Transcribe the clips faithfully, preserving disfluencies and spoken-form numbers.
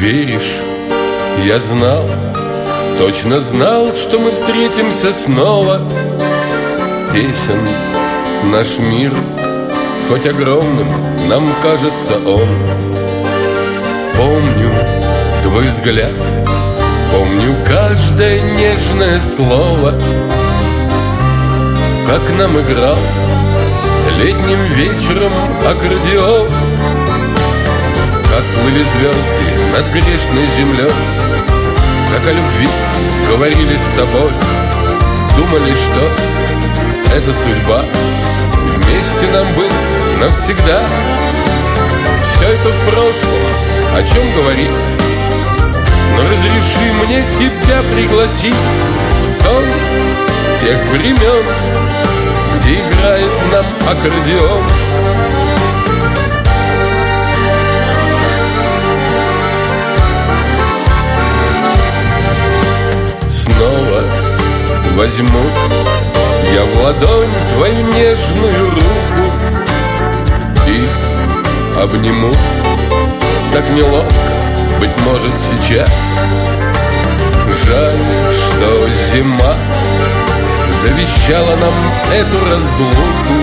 веришь, я знал, точно знал, что мы встретимся снова. Тесен наш мир, хоть огромным нам кажется он. Помню твой взгляд, помню каждое нежное слово, как нам играл летним вечером аккордеон. Как плыли звезды над грешной землей, как о любви говорили с тобой. Думали, что это судьба, вместе нам быть навсегда. Все это в прошлом, о чем говорить, но разреши мне тебя пригласить в сон тех времен, где играет нам аккордеон. Снова возьму я в ладонь твою нежную руку и обниму. Так неловко, быть может, сейчас. Жаль, что зима завещала нам эту разлуку.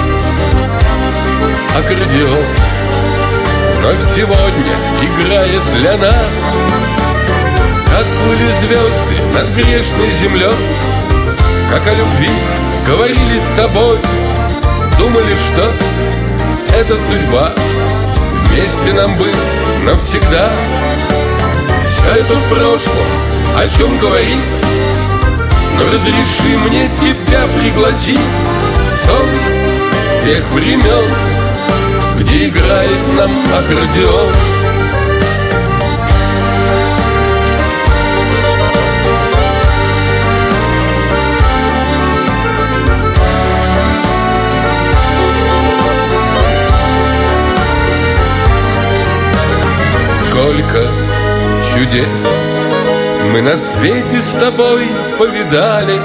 Аккордеон вновь сегодня играет для нас. Как плыли звезды над грешной землей, как о любви говорили с тобой. Думали, что это судьба, вместе нам быть навсегда. Все это в прошлом, о чем говорить, но разреши мне тебя пригласить в сон тех времен, где играет нам аккордеон. Сколько чудес мы на свете с тобой повидали.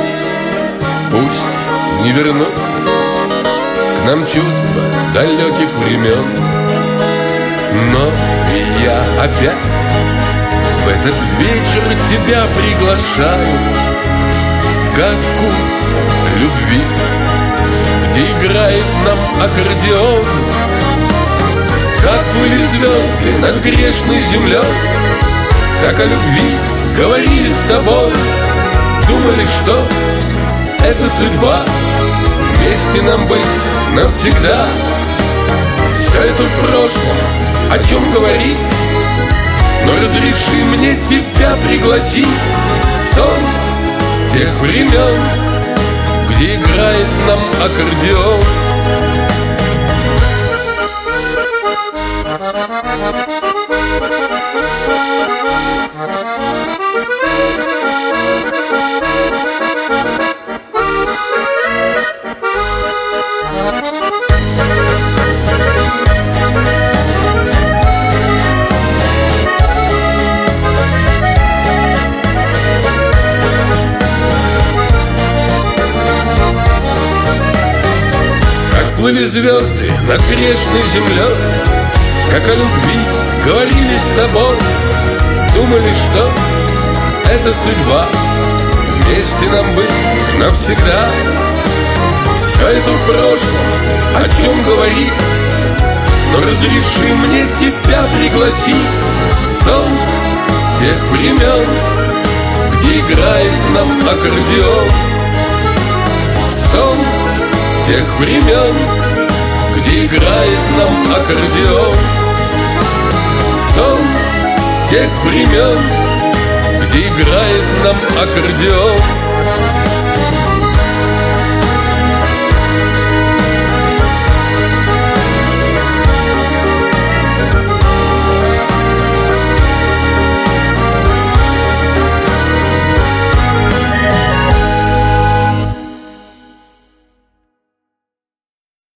Пусть не вернутся к нам чувства далеких времен, но я опять в этот вечер тебя приглашаю в сказку любви, где играет нам аккордеон. Как плыли звезды над грешной землей, как о любви говорили с тобой. Думали, что это судьба, вместе нам быть навсегда. Все это в прошлом, о чем говорить, но разреши мне тебя пригласить в сон тех времен, где играет нам аккордеон. Как плыли звезды над грешной землей, как о любви говорили с тобой. Думали, что это судьба, вместе нам быть навсегда. Все это в прошлом, о чем говорить, но разреши мне тебя пригласить в сон тех времен, где играет нам аккордеон. В сон тех времен, где играет нам аккордеон. Сон тех времен, где играет нам аккордеон.